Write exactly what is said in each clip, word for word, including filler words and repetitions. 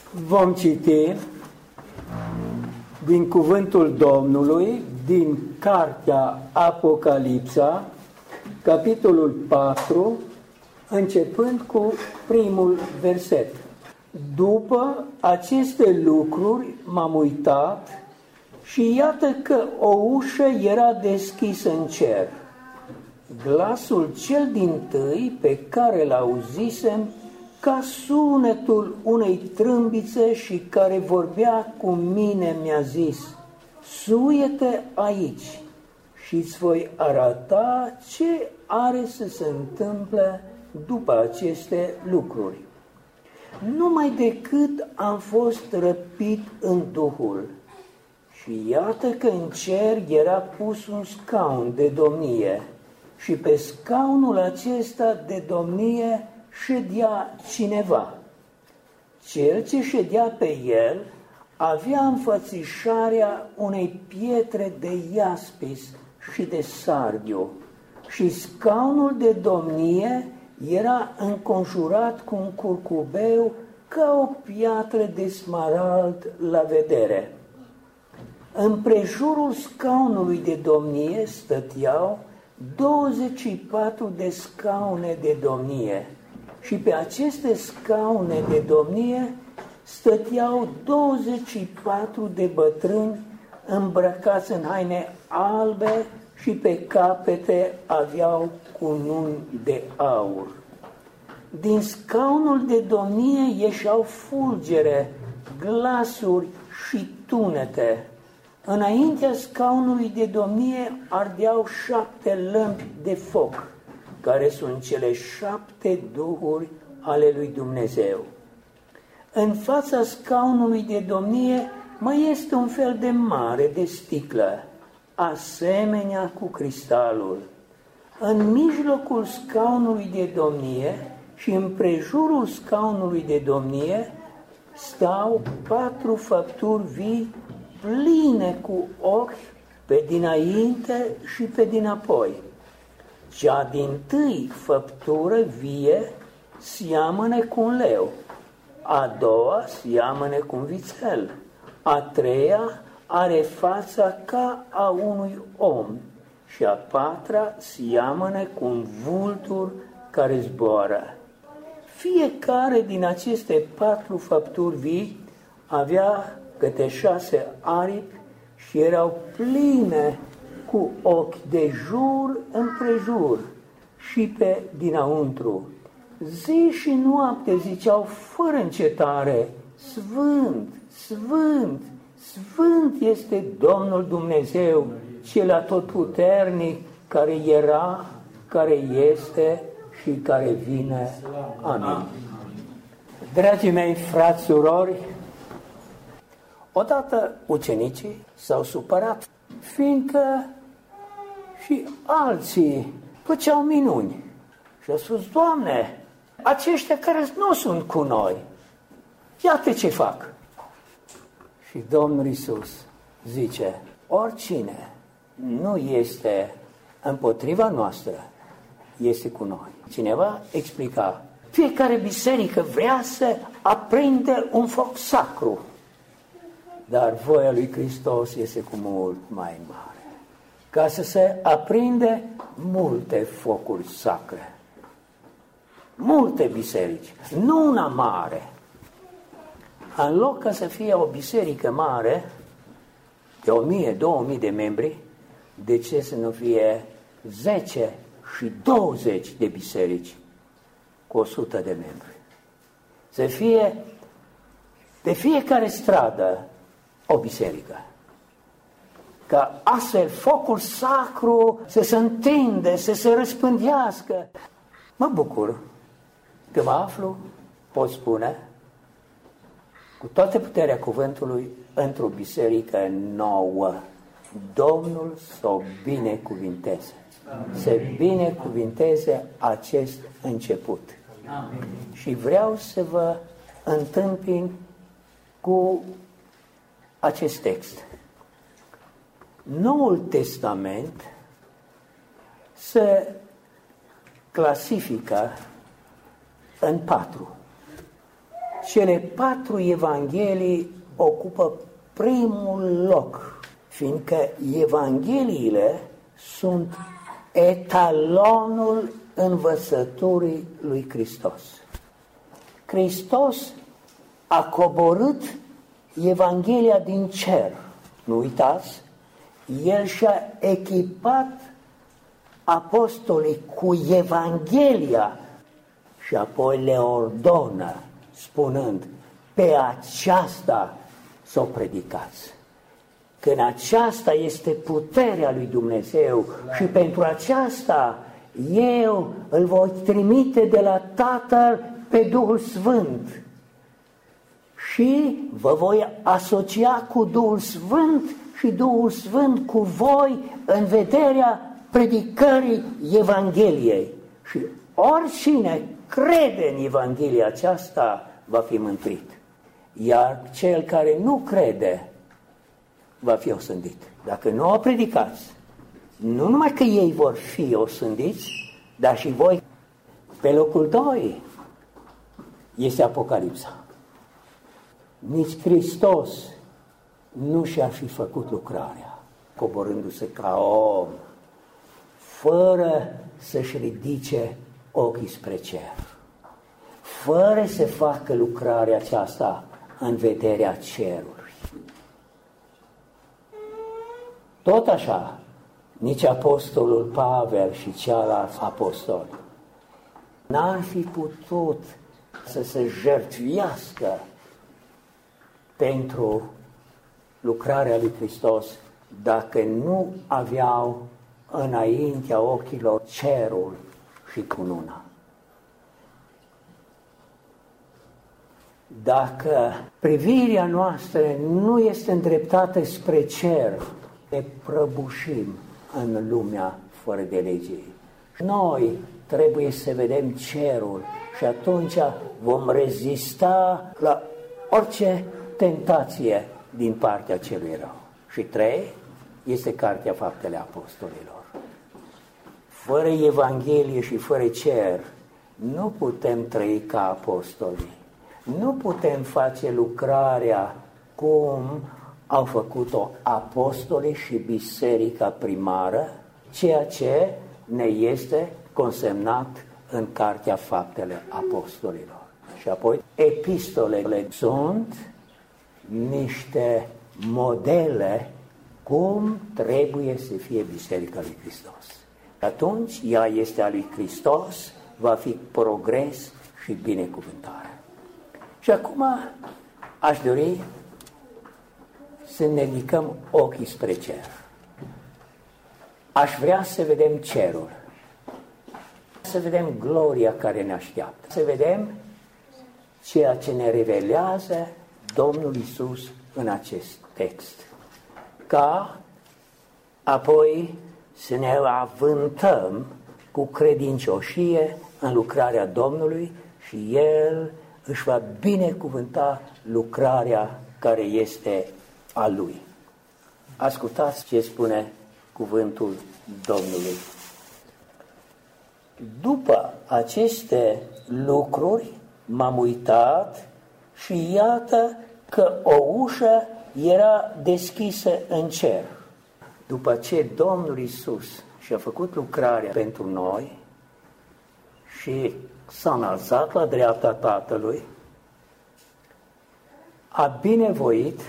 Vom citi din cuvântul Domnului, din cartea Apocalipsa, capitolul patru, începând cu primul verset. După aceste lucruri m-am uitat și iată că o ușă era deschisă în cer. Glasul cel dintâi pe care l-auzisem ca sunetul unei trâmbițe și care vorbea cu mine mi-a zis: suie-te aici și îți voi arăta ce are să se întâmple după aceste lucruri. Numai decât am fost răpit în Duhul și iată că în cer era pus un scaun de domnie și pe scaunul acesta de domnie ședea cineva. Cel ce ședea pe el avea înfățișarea unei pietre de iaspis și de sardiu și scaunul de domnie era înconjurat cu un curcubeu ca o piatră de smarald la vedere. Împrejurul scaunului de domnie stăteau douăzeci și patru de scaune de domnie și pe aceste scaune de domnie stăteau douăzeci și patru de bătrâni îmbrăcați în haine albe și pe capete aveau cununi de aur. Din scaunul de domnie ieșeau fulgere, glasuri și tunete. Înaintea scaunului de domnie ardeau șapte lămpi de foc, care sunt cele șapte duhuri ale lui Dumnezeu. În fața scaunului de domnie mai este un fel de mare de sticlă, asemenea cu cristalul. În mijlocul scaunului de domnie și împrejurul scaunului de domnie stau patru făpturi vii pline cu ochi pe dinainte și pe dinapoi. Cea dintâi făptură vie seamănă cu un leu, a doua seamănă cu un vițel, a treia are fața ca a unui om și a patra seamănă cu un vultur care zboară. Fiecare din aceste patru făpturi vii avea câte șase aripi și erau pline cu ochi de jur împrejur și pe dinăuntru. Zi și noapte ziceau fără încetare: Sfânt, Sfânt, Sfânt este Domnul Dumnezeu, Cel Atotputernic, care era, care este și care vine. Amin. Dragii mei frați, surori, odată ucenicii s-au supărat, fiindcă și alții făceau minuni. Și au spus: Doamne, aceștia care nu sunt cu noi, iată ce fac. Și Domnul Iisus zice: oricine nu este împotriva noastră, este cu noi. Cineva explica: fiecare biserică vrea să aprinde un foc sacru, dar voia lui Hristos este cu mult mai mare, ca să se aprinde multe focuri sacre, multe biserici, nu una mare. În loc ca să fie o biserică mare de o mie, două mii de membri, de ce să nu fie zece și douăzeci de biserici cu o sută de membri? Să fie de fiecare stradă o biserică, ca astfel focul sacru să se întinde, să se răspândească. Mă bucur că mă aflu, pot spune, cu toată puterea cuvântului, într-o biserică nouă. Domnul să o binecuvinteze, să binecuvinteze acest început. Amin. Și vreau să vă întâmpin cu acest text. Noul Testament se clasifică în patru. cele patru evanghelii ocupă primul loc, fiindcă evangheliile sunt etalonul învățăturii lui Hristos. Hristos a coborât Evanghelia din cer. Nu uitați, El și-a echipat apostolii cu Evanghelia și apoi le ordonă, spunând, pe aceasta să o predicați. Când aceasta este puterea lui Dumnezeu și pentru aceasta eu îl voi trimite de la Tatăl pe Duhul Sfânt și vă voi asocia cu Duhul Sfânt și Duhul Sfânt cu voi în vederea predicării Evangheliei. Și oricine crede în Evanghelia aceasta va fi mântuit. Iar cel care nu crede va fi osândit. Dacă nu o predicați, nu numai că ei vor fi osândiți, dar și voi. Pe locul doi este Apocalipsa. Nici Hristos nu și-ar fi făcut lucrarea, coborându-se ca om, fără să-și ridice ochii spre cer, fără să facă lucrarea aceasta în vederea cerului. Tot așa, nici apostolul Pavel și cealalți apostoli n-ar fi putut să se jertfiască pentru lucrarea lui Hristos dacă nu aveau înaintea ochilor cerul și cununa. Dacă privirea noastră nu este îndreptată spre cer, ne prăbușim în lumea fără de lege. Noi trebuie să vedem cerul și atunci vom rezista la orice tentație din partea celui rău. Și trei, este Cartea Faptele Apostolilor. Fără Evanghelie și fără cer, nu putem trăi ca apostolii. Nu putem face lucrarea cum au făcut-o apostolii și biserica primară, ceea ce ne este consemnat în Cartea Faptele Apostolilor. Și apoi, epistolele sunt niște modele cum trebuie să fie Biserica lui Hristos. Atunci, ea este a lui Hristos, va fi progres și binecuvântare. Și acum aș dori să ne ridicăm ochii spre cer. Aș vrea să vedem cerul, să vedem gloria care ne așteaptă, să vedem ceea ce ne revelează Domnul Iisus în acest text, ca apoi să ne avântăm cu credincioșie în lucrarea Domnului și El își va binecuvânta lucrarea care este a Lui. Ascultați ce spune cuvântul Domnului. După aceste lucruri m-am uitat și iată că o ușă era deschisă în cer. După ce Domnul Iisus și-a făcut lucrarea pentru noi și s-a înălțat la dreapta Tatălui, a binevoit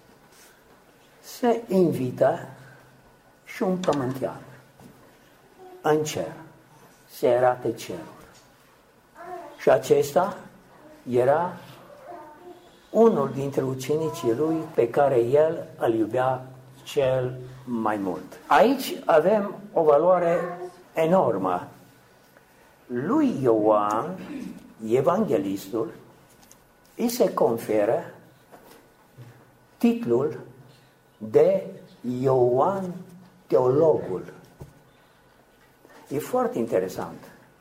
să invită și un pământean în cer, să arate cerul. Și acesta era unul dintre ucenicii lui pe care el îl iubea cel mai mult. Aici avem o valoare enormă. Lui Ioan, evanghelistul, îi se conferă titlul de Ioan teologul. E foarte interesant.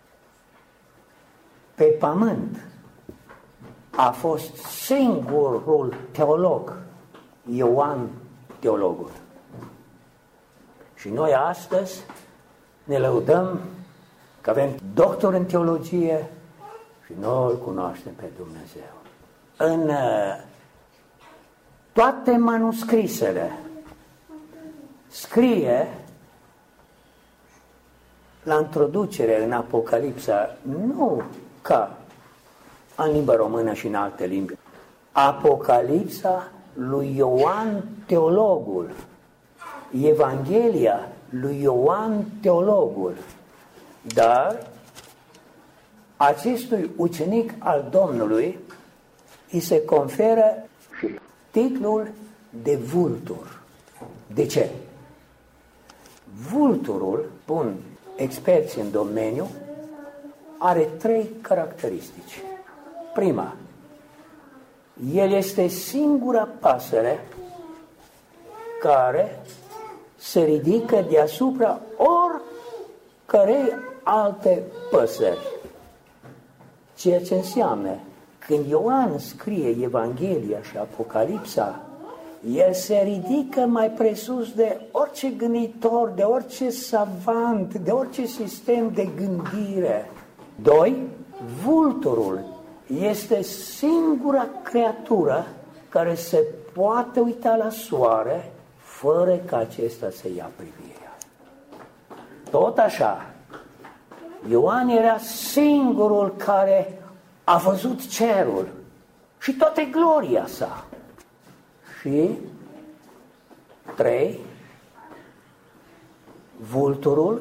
Pe pământ a fost singurul teolog, Ioan teologul. Și noi astăzi ne lăudăm că avem doctor în teologie și noi îl cunoaștem pe Dumnezeu. în toate manuscrisele scrie la introducere în Apocalipsa, nu ca în limba română și în alte limbi, Apocalipsa lui Ioan Teologul, Evanghelia lui Ioan Teologul, dar acestui ucenic al Domnului îi se conferă titlul de vultur. De ce? Vulturul, spun experți în domeniu, are trei caracteristici. Prima, el este singura pasăre care se ridică deasupra oricărei alte păsări. Ceea ce înseamnă, când Ioan scrie Evanghelia și Apocalipsa, el se ridică mai presus de orice gânditor, de orice savant, de orice sistem de gândire. Doi, vulturul este singura creatură care se poate uita la soare fără ca acesta să ia privirea. Tot așa, Ioan era singurul care a văzut cerul și toată gloria sa. Și trei, vulturul,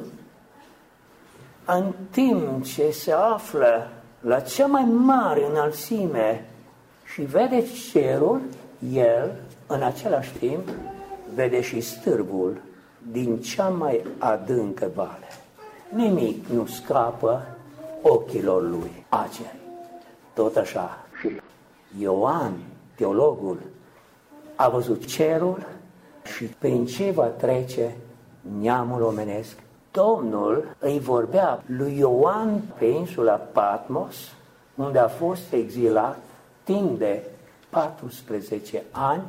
în timp ce se află la cea mai mare înălțime și vede cerul, el, în același timp, vede și stârbul din cea mai adâncă vale. Nimic nu scapă ochilor lui aceri. Tot așa, și Ioan, teologul, a văzut cerul și prin ce va trece neamul omenesc. Domnul îi vorbea lui Ioan pe insula Patmos, unde a fost exilat timp de paisprezece ani,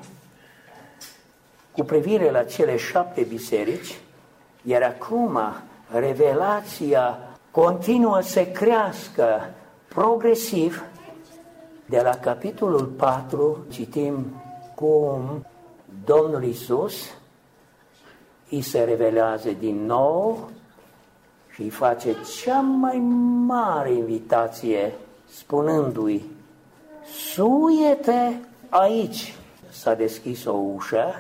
cu privire la cele șapte biserici, iar acum revelația continuă să crească progresiv. De la capitolul patru citim cum Domnul Iisus îi se revelează din nou și îi face cea mai mare invitație, spunându-i: suie-te aici. S-a deschis o ușă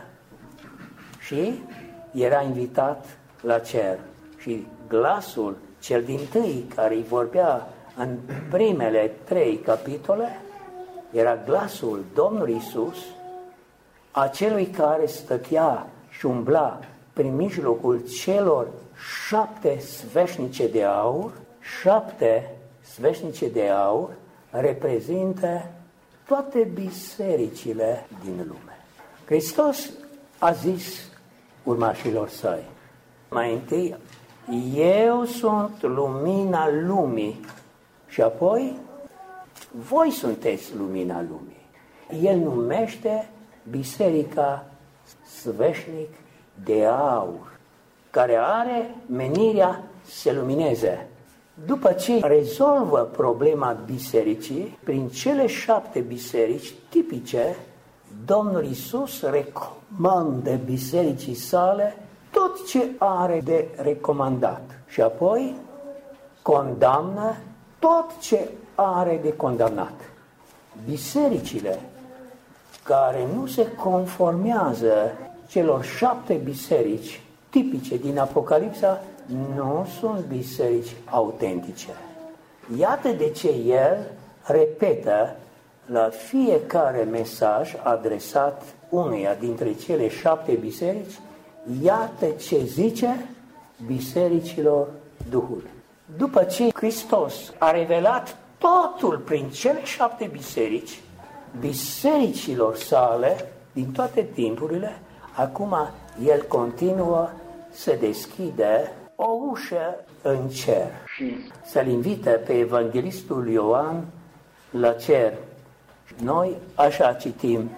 și era invitat la cer. Și glasul cel dintâi care îi vorbea în primele trei capitole era glasul Domnului Iisus, acelui care stătea și umbla prin mijlocul celor șapte sfeșnice de aur. Șapte sfeșnice de aur reprezintă toate bisericile din lume. Hristos a zis urmașilor săi, mai întâi, eu sunt lumina lumii și apoi voi sunteți lumina lumii. El numește biserica sfeșnic de aur, care are menirea să lumineze. După ce rezolvă problema bisericii, prin cele șapte biserici tipice, Domnul Iisus recomandă bisericii sale tot ce are de recomandat și apoi condamnă tot ce are de condamnat. Bisericile care nu se conformează celor șapte biserici tipice din Apocalipsa nu sunt biserici autentice. Iată de ce el repetă la fiecare mesaj adresat uneia dintre cele șapte biserici, iată ce zice bisericilor Duhul. După ce Hristos a revelat totul prin cele șapte biserici, bisericilor sale din toate timpurile, acum el continuă să deschide o ușă în cer și să-l invită pe evanghelistul Ioan la cer. Noi așa citim: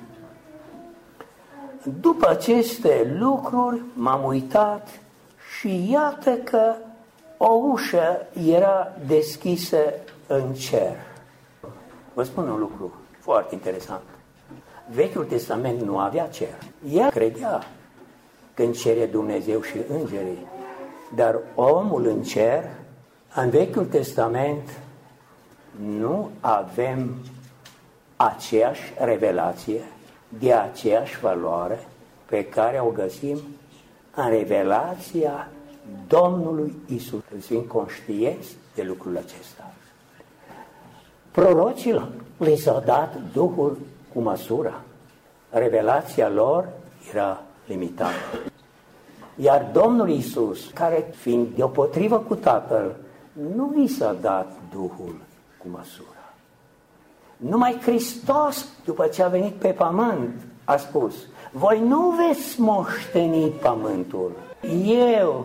după aceste lucruri m-am uitat și iată că o ușă era deschisă în cer. Vă spun un lucru, Foarte interesant. Vechiul Testament nu avea cer. El credea că în cer e Dumnezeu și îngerii, dar omul în cer, în Vechiul Testament, nu avem aceeași revelație de aceeași valoare pe care o găsim în revelația Domnului Isus. Sunt conștienți de lucrul acesta. Prorocilor li s-a dat Duhul cu măsură. Revelația lor era limitată. Iar Domnul Isus, care fiind deopotrivă cu Tatăl, nu i s-a dat Duhul cu măsură. Numai Hristos, după ce a venit pe pământ, a spus: voi nu veți moșteni pământul. Eu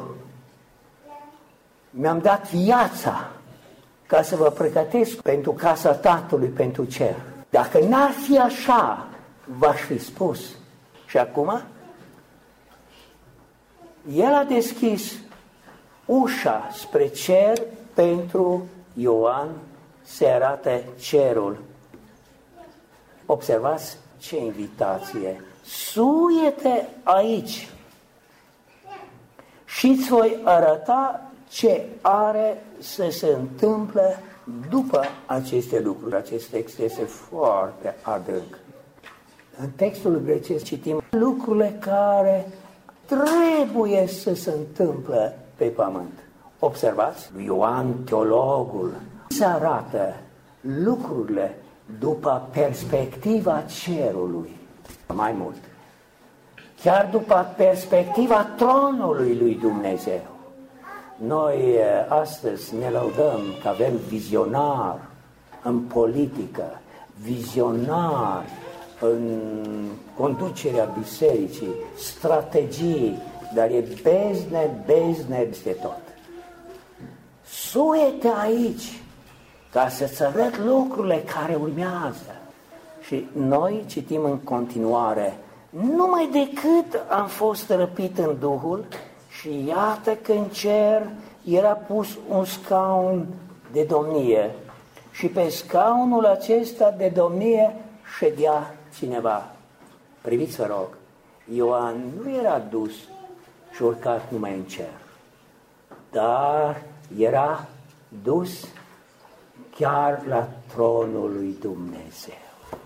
mi-am dat viața ca să vă pregătesc pentru casa Tatălui, pentru cer. Dacă n-ar fi așa, v-aș fi spus. Și acum, El a deschis ușa spre cer pentru Ioan, se arată cerul. Observați ce invitație! Suie-te aici și îți voi arăta ce are să se întâmple după aceste lucruri. Acest text este foarte adânc. În textul grecesc citim lucrurile care trebuie să se întâmple pe pământ. Observați, Ioan, teologul, se arată lucrurile după perspectiva cerului. Mai mult, chiar după perspectiva tronului lui Dumnezeu. Noi astăzi ne laudăm că avem vizionar în politică, vizionar în conducerea bisericii, strategii, dar e bezne, bezne peste tot. Suie-te aici ca să-ți arăt lucrurile care urmează. Și noi citim în continuare: numai decât am fost răpit în Duhul și iată că în cer era pus un scaun de domnie și pe scaunul acesta de domnie ședea cineva. Priviți, vă rog, Ioan nu era dus și urcat numai în cer, dar era dus chiar la tronul lui Dumnezeu.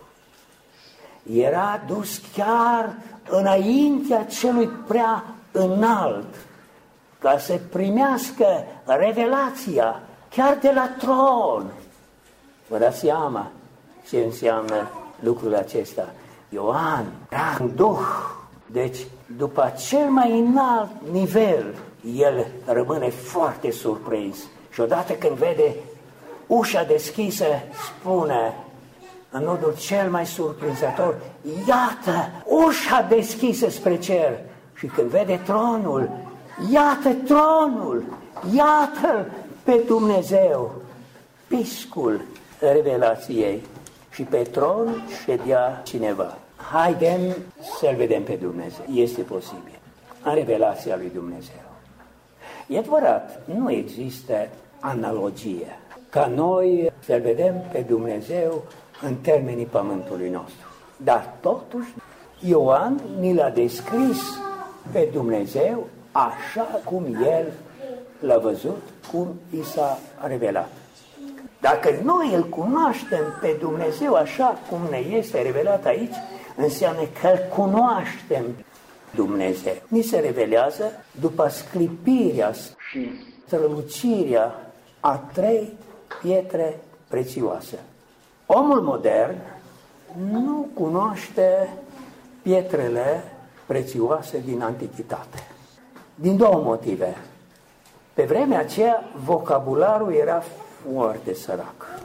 Era dus chiar înaintea celui prea înalt, ca să primească revelația chiar de la tron. Vă dați seama ce înseamnă lucrul acesta? Ioan era în Duh, deci după cel mai înalt nivel, el rămâne foarte surprins. Și odată când vede ușa deschisă, spune în modul cel mai surprinzător: iată ușa deschisă spre cer. Și când vede tronul, iată tronul, iată-l pe Dumnezeu, piscul revelației. Și pe tron ședea cineva. Haidem să-L vedem pe Dumnezeu. Este posibil. În revelația lui Dumnezeu. E adevărat, nu există analogie ca noi să-L vedem pe Dumnezeu în termenii pământului nostru. Dar totuși, Ioan ni l-a descris pe Dumnezeu așa cum El l-a văzut, cum i s-a revelat. Dacă noi îl cunoaștem pe Dumnezeu așa cum ne este revelat aici, înseamnă că îl cunoaștem Dumnezeu. Ni se revelează după sclipirea și strălucirea a trei pietre prețioase. Omul modern nu cunoaște pietrele prețioase din antichitate. Din două motive. Pe vremea aceea, vocabularul era foarte sărac.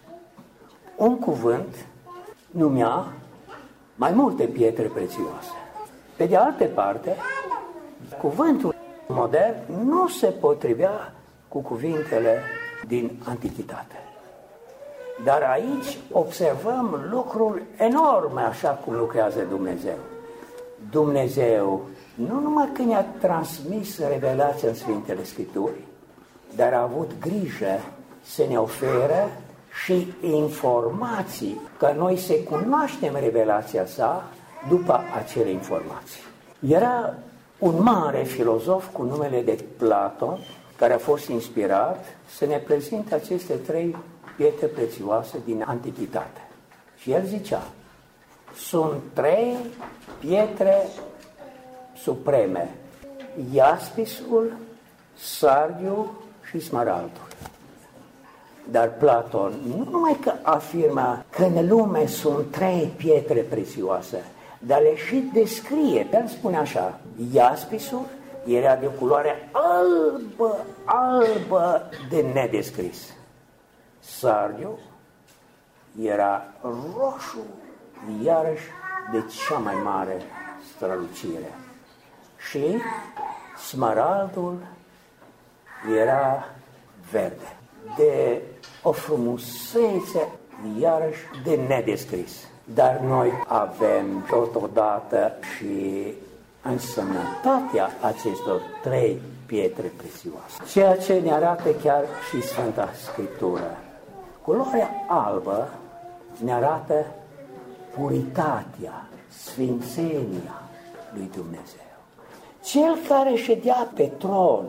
Un cuvânt numea mai multe pietre prețioase. Pe de altă parte, cuvântul modern nu se potrivea cu cuvintele din antichitate. Dar aici observăm lucruri enorme, așa cum lucrează Dumnezeu. Dumnezeu nu numai că ne-a transmis revelația în Sfintele Scripturi, dar a avut grijă să ne ofere și informații, că noi se cunoaștem revelația sa după acele informații. Era un mare filozof cu numele de Platon, care a fost inspirat să ne prezinte aceste trei pietre prețioase din antichitate. Și el zicea, sunt trei pietre supreme, iaspisul, sardiul și smaraldul. Dar Platon nu numai că afirma că în lume sunt trei pietre prețioase, dar le și descrie. El spune așa, iaspisul era de culoare albă, albă de nedescris. Sardiul era roșu, iarăși de cea mai mare strălucire. Și smaraldul era verde, de o frumusețe, iarăși de nedescris. Dar noi avem totodată și însemnătatea acestor trei pietre prețioase. Ceea ce ne arată chiar și Sfânta Scriptură. Culoarea albă ne arată puritatea, sfințenia lui Dumnezeu. Cel care ședea pe tron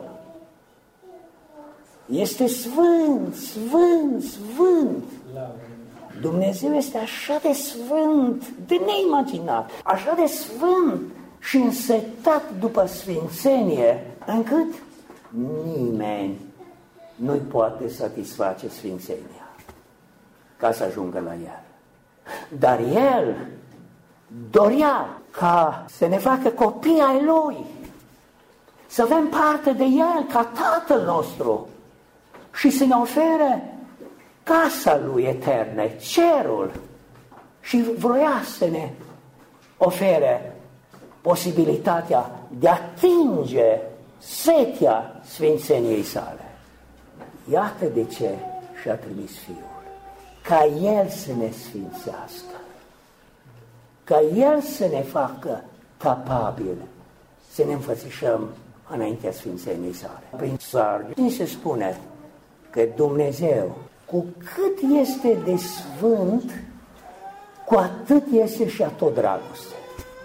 este sfânt, sfânt, sfânt. Dumnezeu este așa de sfânt, de neimaginat, așa de sfânt și însetat după sfințenie, încât nimeni nu-i poate satisface sfințenia ca să ajungă la el. Dar el dorea ca să ne facă copii ai lui, să avem parte de el ca Tatăl nostru și să ne ofere casa lui eterne, cerul, și vroia să ne ofere posibilitatea de a atinge setea sfințeniei sale. Iată de ce și-a trimis Fiul, ca El să ne sfințească, ca El să ne facă capabil să ne înfățișăm înaintea sfințeniei sale. Prin sardi se spune că Dumnezeu, cu cât este de sfânt, cu atât este și a tot dragoste.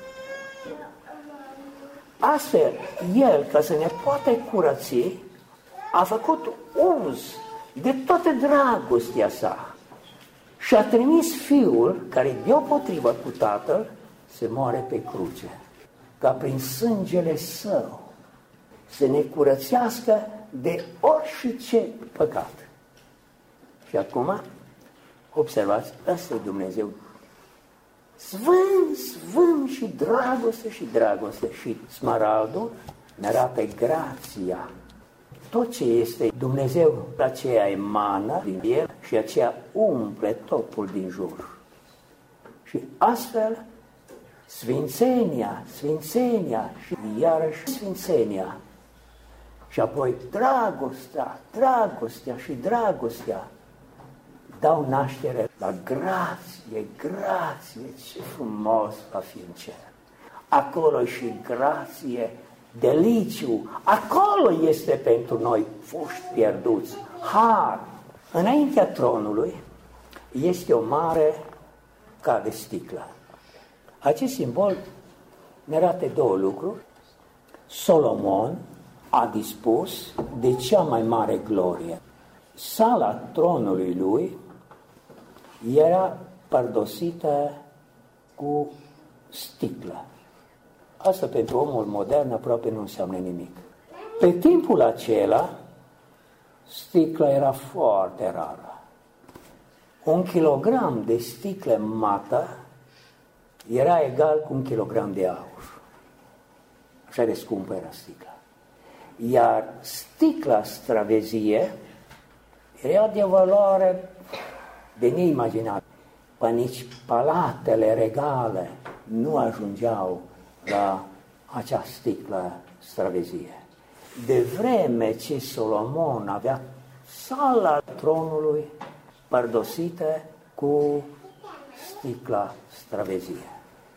Astfel, El, ca să ne poate curăți, a făcut uz de toată dragostea sa și a trimis Fiul, care deopotrivă cu Tatăl, să moare pe cruce, ca prin sângele Său să ne curățească de orice păcat. Și acum, observați, ăsta e Dumnezeu. Sfânt, sfânt și dragoste și dragoste. Și smaraldul ne arată grația. Tot ce este Dumnezeu, aceea emană din el și aceea umple totul din jur. Și astfel, sfințenia, sfințenia și iarăși sfințenia. Și apoi dragostea, dragostea și dragostea dau naștere la grație, grație, ce frumos va fi în cer. Acolo și grație, deliciu, acolo este pentru noi foști pierduți, har. Înaintea tronului este o mare ca de sticlă. Acest simbol ne arată două lucruri. Solomon a dispus de cea mai mare glorie. Sala tronului lui era pardosită cu sticlă. Asta pentru omul modern aproape nu înseamnă nimic. Pe timpul acela, sticla era foarte rară. Un kilogram de sticlă mată era egal cu un kilogram de aur. Așa de scumpă era sticla. Iar sticla stravezie era de valoare de neimaginat. Păi nici palatele regale nu ajungeau la acea sticlă stravezie. De vreme ce Solomon avea sala tronului pardosită cu sticla stravezie.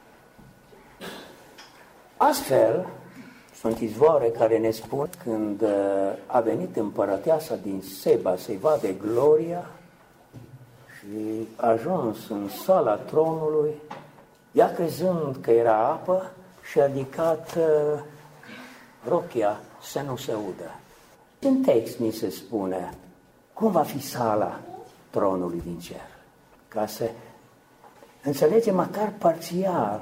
Astfel, sunt izvoare care ne spun când a venit împărăteasa din Seba să-i vadă gloria, Și a ajuns în sala tronului, ea crezând că era apă, și-a ridicat uh, rochia să nu se udă. În text mi se spune cum va fi sala tronului din cer, ca să înțelegem măcar parțial.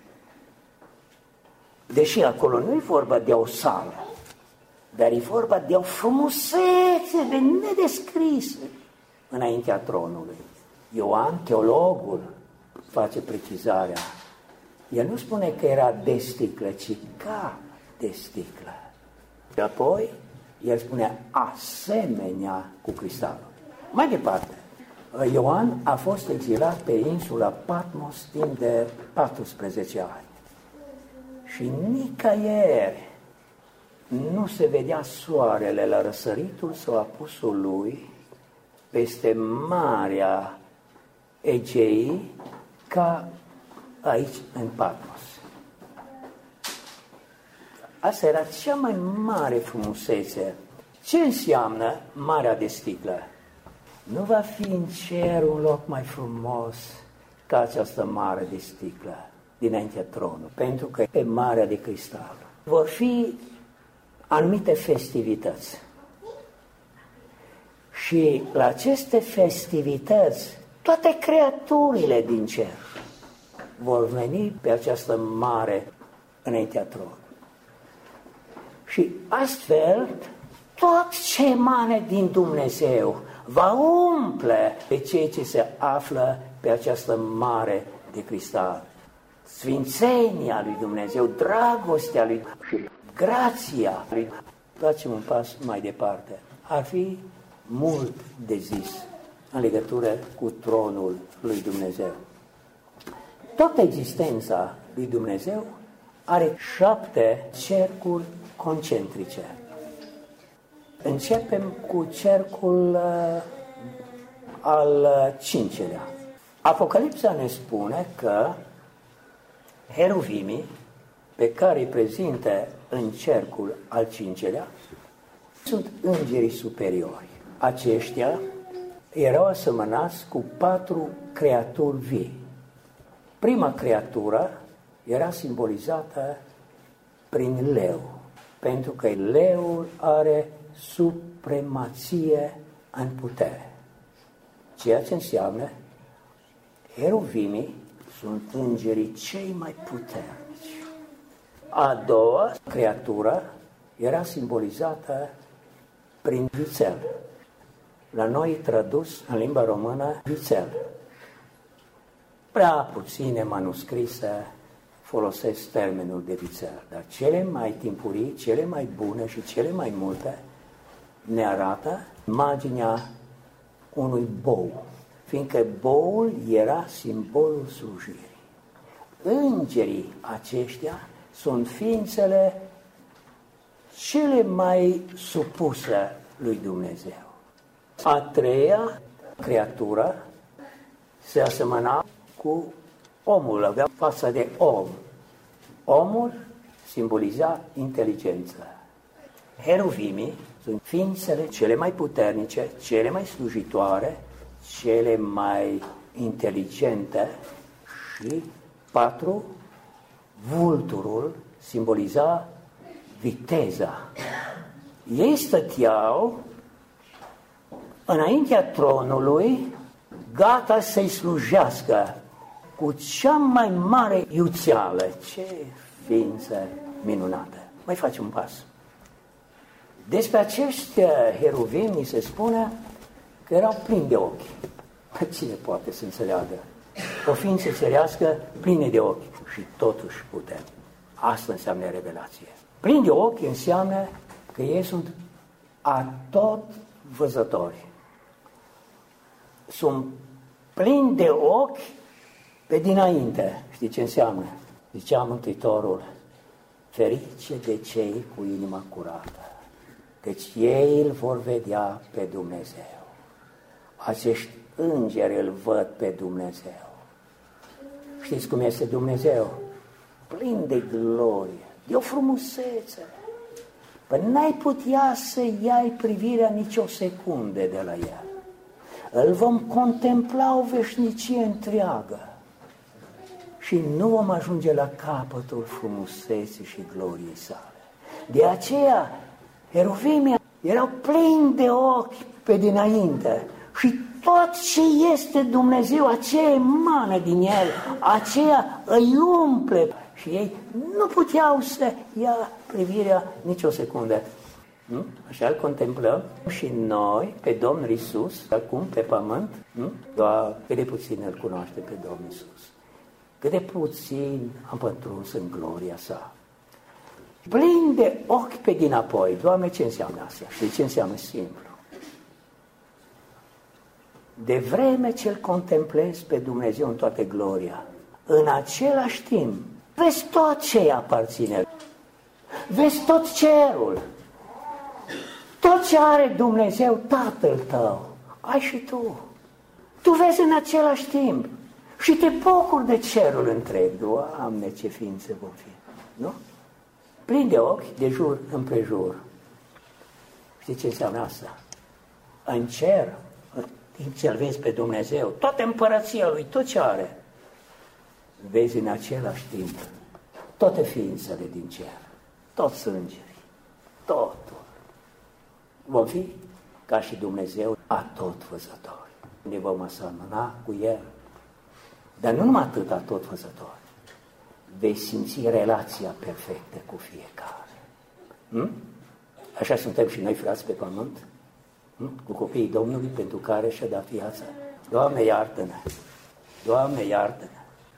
Deși acolo nu e vorba de o sală, dar e vorba de o frumusețe de nedescrisă înaintea tronului. Ioan, teologul, face precizarea. El nu spune că era de sticlă, ci ca de sticlă. Și apoi, el spune asemenea cu cristalul. Mai departe, Ioan a fost exilat pe insula Patmos timp de paisprezece ani. Și nicăieri nu se vedea soarele la răsăritul sau apusul lui peste Marea Egei ca aici în Patmos. Asta era cea mai mare frumusețe. Ce înseamnă Marea de Sticlă? Nu va fi în cer un loc mai frumos ca această mare de sticlă dinaintea tronului, pentru că e Marea de Cristal. Vor fi anumite festivități. Și la aceste festivități, toate creaturile din cer vor veni pe această mare înaintea tronului. Și astfel, tot ce emane din Dumnezeu va umple pe cei ce se află pe această mare de cristal. Sfințenia lui Dumnezeu, dragostea lui și grația lui. Facem un pas mai departe. Ar fi mult de zis în legătură cu tronul lui Dumnezeu. Toată existența lui Dumnezeu are șapte cercuri concentrice. Începem cu cercul uh, al cincelea. Apocalipsa ne spune că heruvimii pe care îi prezintă în cercul al cincelea sunt îngerii superiori. Aceștia erau asemănați cu patru creaturi vii. Prima creatură era simbolizată prin leu, pentru că leul are supremație în putere. Ceea ce înseamnă heruvimii sunt îngerii cei mai puternici. A doua creatură era simbolizată prin vițel. La noi tradus în limba română vițel. Prea puține manuscrise folosesc termenul de vițel, dar cele mai timpurii, cele mai bune și cele mai multe ne arată imaginea unui bou, fiindcă boul era simbolul slujirii. Îngerii aceștia sunt ființele cele mai supuse lui Dumnezeu. A treia creatură se asemăna cu omul, avea fața de om. Omul simboliza inteligența. Heruvimii sunt ființele cele mai puternice, cele mai slujitoare, cele mai inteligente și patru, vulturul simboliza viteza. Ei stăteau înaintea tronului, gata să-i slujească cu cea mai mare iuțeală. Ce ființă minunată! Mai facem un pas. Despre acești heruvimi se spune că erau plini de ochi. Cine poate să înțeleagă? O ființă cerească plină de ochi și totuși putem. Asta înseamnă revelație. Plini de ochi înseamnă că ei sunt atot văzători. Sunt plini de ochi pe dinainte. Știi ce înseamnă? Zicea Mântuitorul, ferice de cei cu inima curată, căci ei îl vor vedea pe Dumnezeu. Acești îngeri îl văd pe Dumnezeu. Știți cum este Dumnezeu? Plin de glorie, de o frumusețe. Păi n-ai putea să iai privirea nici o secundă de la el. îl vom contempla o veșnicie întreagă și nu vom ajunge la capătul frumuseții și gloriei sale. De aceea, heruvimii erau plini de ochi pe dinainte și tot ce este Dumnezeu, aceea emană din el, aceea îi umple și ei nu puteau să ia privirea nicio secundă. Nu? Așa îl contemplăm și noi pe Domnul Iisus, acum pe pământ, nu? Doar cât de puțin îl cunoaște pe Domnul Iisus. Cât de puțin am pătruns în gloria sa. Plin de ochi pe dinapoi. Doamne, ce înseamnă asta? Știi ce înseamnă? Simplu. De vreme ce îl contemplezi pe Dumnezeu în toată gloria, în același timp, vezi tot ce îi aparține. Vezi tot cerul. Tot ce are Dumnezeu, Tatăl tău, ai și tu. Tu vezi în același timp și te bucuri de cerul întreg. Doamne, ce ființe vom fi, nu? Plin de ochi, de jur împrejur. Știi ce înseamnă asta? În cer, în timp ce îl vezi pe Dumnezeu, toată împărăția lui, tot ce are, vezi în același timp toate ființele din cer, toți îngerii, totul. Vom fi ca și Dumnezeu atotvăzători. Ne vom asemăna cu El. Dar nu numai atât atotvăzători. Vei simți relația perfectă cu fiecare. Hm? Așa suntem și noi, frați, pe pământ, hm? Cu copiii Domnului pentru care și-a dat viața. Doamne, iartă-ne! Doamne, iartă-ne!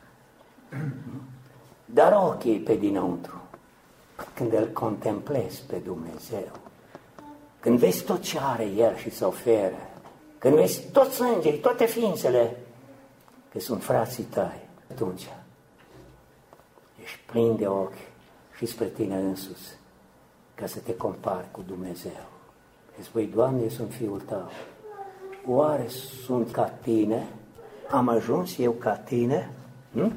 Hm? Dar ochii pe dinăuntru, când îl contemplezi pe Dumnezeu, când vezi tot ce are El și se oferă, când vezi toți îngerii, toate ființele, că sunt frații tăi, atunci ești plin de ochi și spre tine însuți, ca să te compari cu Dumnezeu. Și spui, Doamne, eu sunt Fiul Tău, oare sunt ca Tine? Am ajuns eu ca Tine? Hm?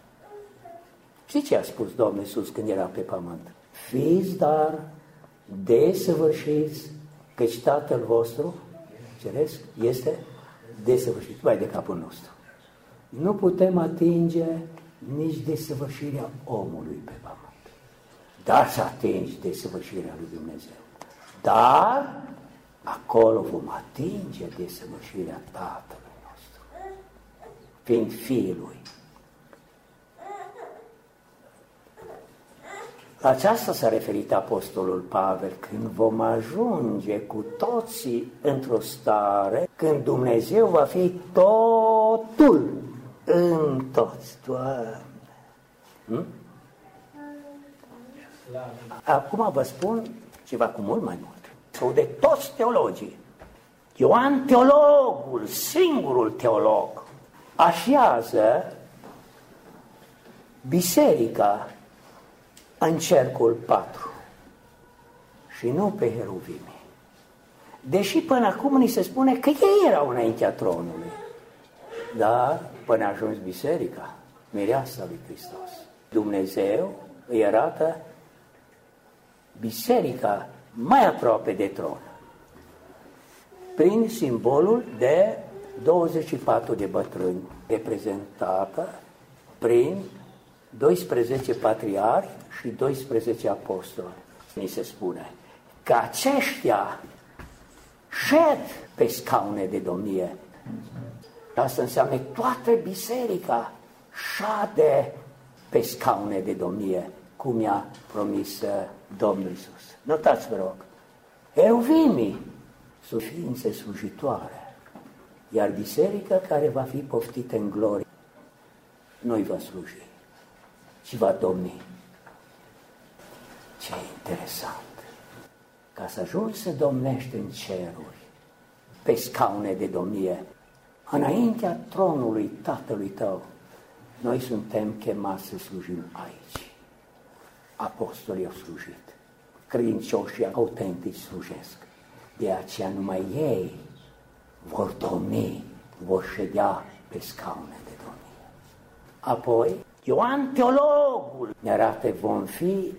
Știi ce a spus Domnul Iisus când era pe pământ? Fiți dar desăvârșiți, căci Tatăl vostru ceresc este desăvârșit, vai de capul nostru. Nu putem atinge nici desăvârșirea omului pe pământ, dar să atingi desăvârșirea lui Dumnezeu. Dar acolo vom atinge desăvârșirea Tatălui nostru, fiind Fiul lui. La aceasta s-a referit Apostolul Pavel, când vom ajunge cu toții într-o stare, când Dumnezeu va fi totul în toți. Doamne! Hm? Acum vă spun ceva cu mult mai mult. Sau de toți teologii. Ioan teologul, singurul teolog, așează biserica în cercul patru și nu pe heruvimi. Deși până acum ni se spune că ei erau înaintea tronului, dar până a ajuns biserica, mireasa lui Hristos, Dumnezeu îi arată biserica mai aproape de tron, prin simbolul de douăzeci și patru de bătrâni, reprezentată prin doisprezece patriarhi și doisprezece apostoli. Ni se spune că aceștia șed pe scaune de domnie. Asta înseamnă că toată biserica șade pe scaune de domnie, cum i-a promis Domnul Iisus. Notați, vă rog, heruvimii sunt ființe slujitoare, iar biserica care va fi poftită în glorie nu-i va sluji, ci va domni. Ce interesant! Ca să ajungi să domnești în ceruri, pe scaune de domnie, înaintea tronului Tatălui tău, noi suntem chemați să slujim aici. Apostolii au slujit, credincioșii autentici slujesc. De aceea numai ei vor domni, vor ședea pe scaune de domnie. Apoi, Ioan teologul ne arată, vom fi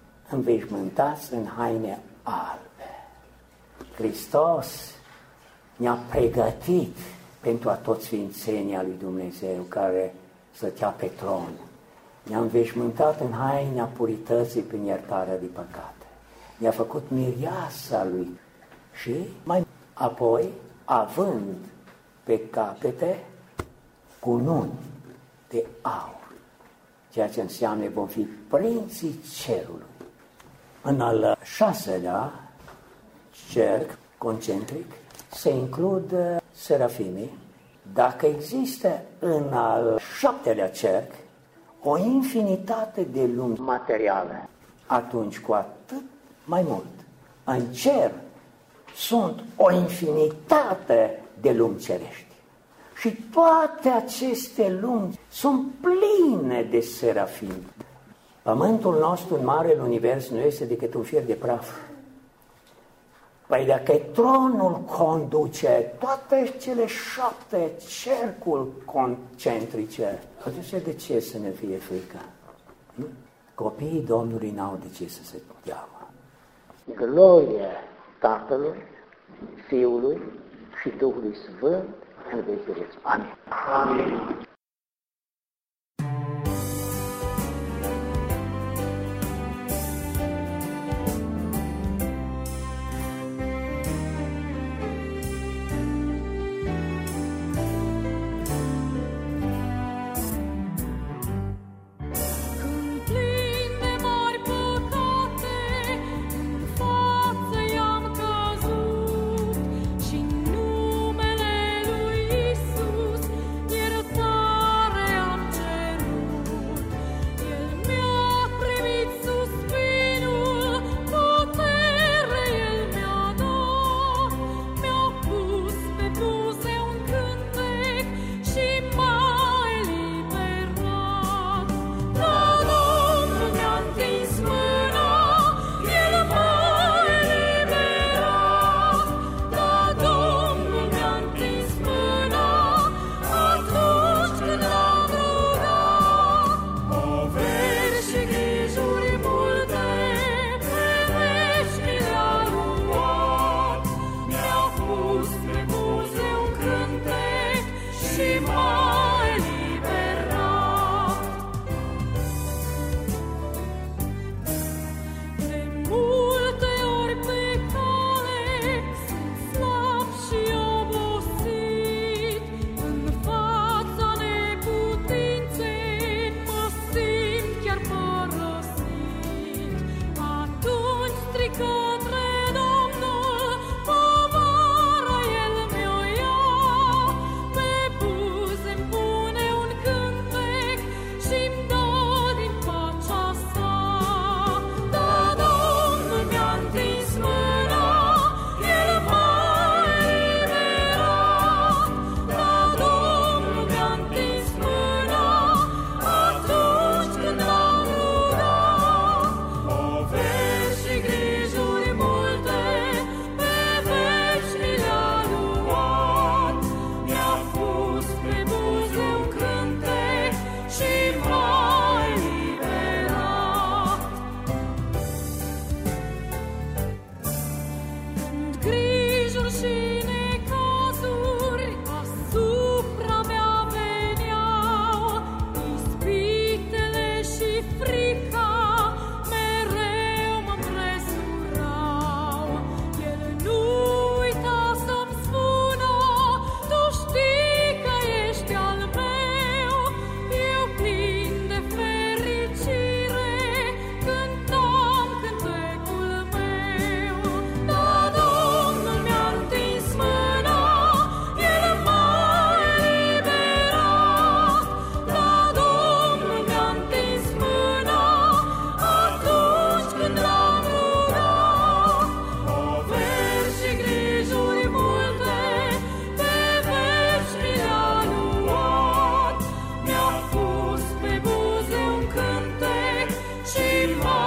înveșmântați în haine albe. Hristos ne-a pregătit pentru a toți sfințenia lui Dumnezeu care stătea pe tron. Ne-a înveșmântat în haina purității prin iertarea de păcate. Ne-a făcut mireasa lui și mai apoi, având pe capete cununi de aur, ceea ce înseamnă vom fi prinții cerului. În al șaselea cerc concentric se includ serafimii. Dacă există în al șaptelea cerc o infinitate de lumi materiale, atunci cu atât mai mult în cer sunt o infinitate de lumi cerești. Și toate aceste lumi sunt pline de serafimi. Pământul nostru în marele univers nu este decât un fier de praf. Păi dacă tronul conduce toate cele șapte cercuri concentrice, atunci de ce să ne fie frică? Nu? Copiii Domnului n-au de ce să se teamă. Glorie Tatălui, Fiului și Duhului Sfânt în veci. Amin. Amin. She